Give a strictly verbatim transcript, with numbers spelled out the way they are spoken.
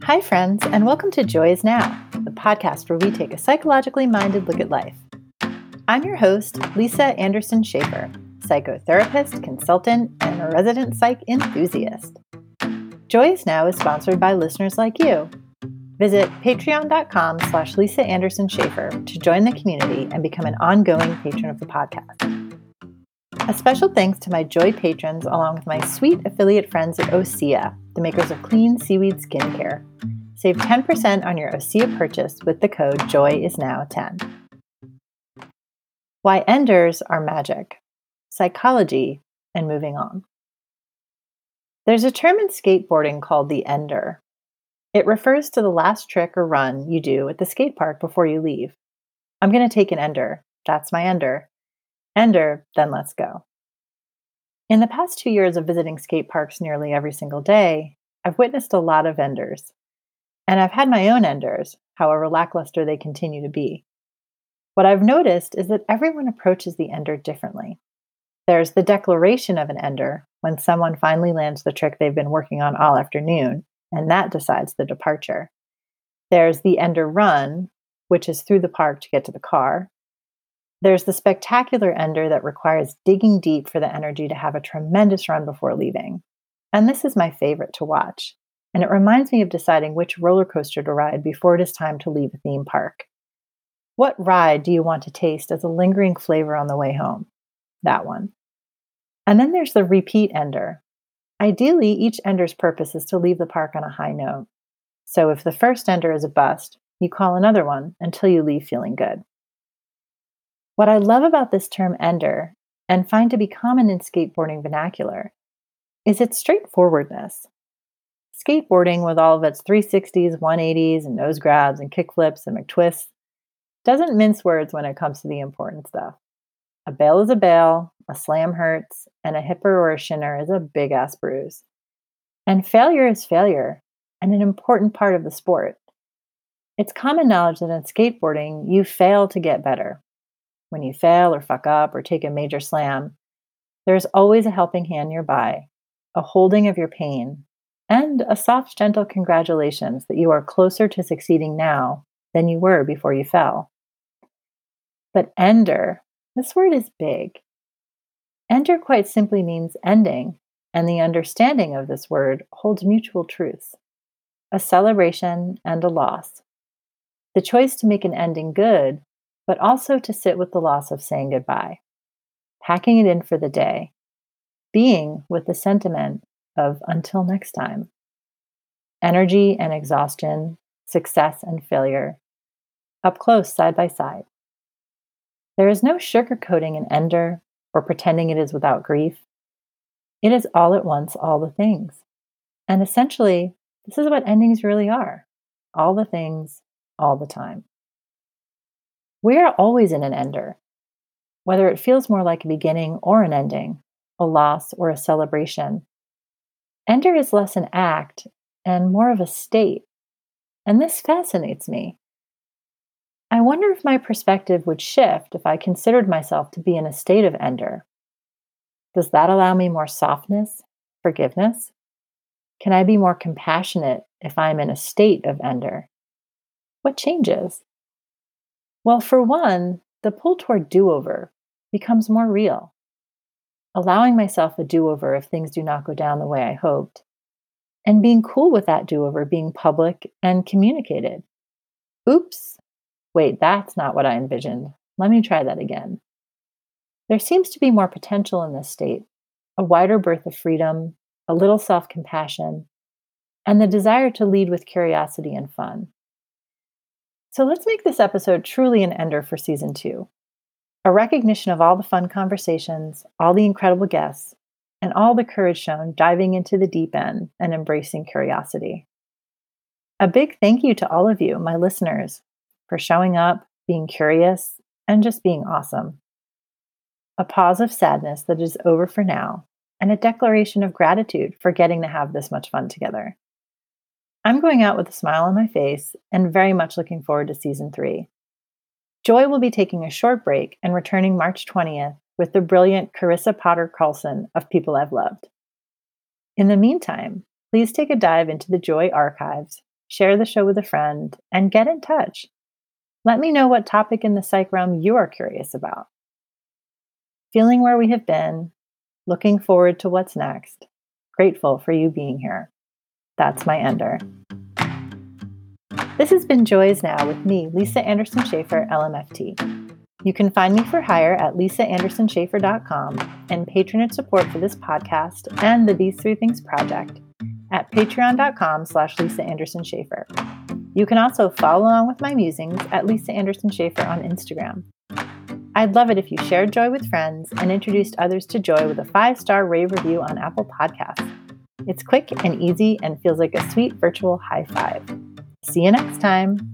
Hi, friends, and welcome to Joy is Now, the podcast where we take a psychologically minded look at life. I'm your host, Lisa Anderson Schaefer, psychotherapist, consultant, and a resident psych enthusiast. Joy is Now is sponsored by listeners like you. Visit patreon.com slash Lisa Anderson Schaefer to join the community and become an ongoing patron of the podcast. A special thanks to my Joy patrons along with my sweet affiliate friends at Osea, the makers of clean seaweed skincare. Save ten percent on your Osea purchase with the code joy is now ten. Why enders are magic, psychology, and moving on. There's a term in skateboarding called the ender. It refers to the last trick or run you do at the skate park before you leave. I'm going to take an ender. That's my ender. Ender, then let's go. In the past two years of visiting skate parks nearly every single day, I've witnessed a lot of enders. And I've had my own enders, however lackluster they continue to be. What I've noticed is that everyone approaches the ender differently. There's the declaration of an ender, when someone finally lands the trick they've been working on all afternoon, and that decides the departure. There's the ender run, which is through the park to get to the car. There's the spectacular ender that requires digging deep for the energy to have a tremendous run before leaving. And this is my favorite to watch. And it reminds me of deciding which roller coaster to ride before it is time to leave a theme park. What ride do you want to taste as a lingering flavor on the way home? That one. And then there's the repeat ender. Ideally, each ender's purpose is to leave the park on a high note. So if the first ender is a bust, you call another one until you leave feeling good. What I love about this term ender, and find to be common in skateboarding vernacular, is its straightforwardness. Skateboarding, with all of its three sixties, one eighties, and nose grabs and kickflips and McTwists, doesn't mince words when it comes to the important stuff. A bail is a bail, a slam hurts, and a hipper or a shinner is a big-ass bruise. And failure is failure, and an important part of the sport. It's common knowledge that in skateboarding, you fail to get better. When you fail or fuck up or take a major slam, there's always a helping hand nearby, a holding of your pain, and a soft, gentle congratulations that you are closer to succeeding now than you were before you fell. But ender, this word is big. Ender quite simply means ending, and the understanding of this word holds mutual truths, a celebration and a loss. The choice to make an ending good, but also to sit with the loss of saying goodbye, packing it in for the day, being with the sentiment of until next time. Energy and exhaustion, success and failure, up close side by side. There is no sugarcoating an ender or pretending it is without grief. It is all at once, all the things. And essentially, this is what endings really are. All the things, all the time. We are always in an ender, whether it feels more like a beginning or an ending, a loss or a celebration. Ender is less an act and more of a state, and this fascinates me. I wonder if my perspective would shift if I considered myself to be in a state of ender. Does that allow me more softness, forgiveness? Can I be more compassionate if I'm in a state of ender? What changes? Well, for one, the pull toward do-over becomes more real. Allowing myself a do-over if things do not go down the way I hoped, and being cool with that do-over being public and communicated. Oops, wait, that's not what I envisioned. Let me try that again. There seems to be more potential in this state, a wider berth of freedom, a little self-compassion, and the desire to lead with curiosity and fun. So let's make this episode truly an ender for season two. A recognition of all the fun conversations, all the incredible guests, and all the courage shown diving into the deep end and embracing curiosity. A big thank you to all of you, my listeners, for showing up, being curious, and just being awesome. A pause of sadness that is over for now, and a declaration of gratitude for getting to have this much fun together. I'm going out with a smile on my face and very much looking forward to season three. Joy will be taking a short break and returning March twentieth with the brilliant Carissa Potter Carlson of People I've Loved. In the meantime, please take a dive into the Joy archives, share the show with a friend, and get in touch. Let me know what topic in the psych realm you are curious about. Feeling where we have been, looking forward to what's next, grateful for you being here. That's my ender. This has been Joy Is Now with me, Lisa Anderson Schaefer, L M F T. You can find me for hire at lisa anderson schaefer dot com and patronage support for this podcast and the These Three Things Project at patreon.com slash Lisa Anderson Schaefer. You can also follow along with my musings at Lisa Anderson Schaefer on Instagram. I'd love it if you shared Joy with friends and introduced others to Joy with a five-star rave review on Apple Podcasts. It's quick and easy and feels like a sweet virtual high five. See you next time.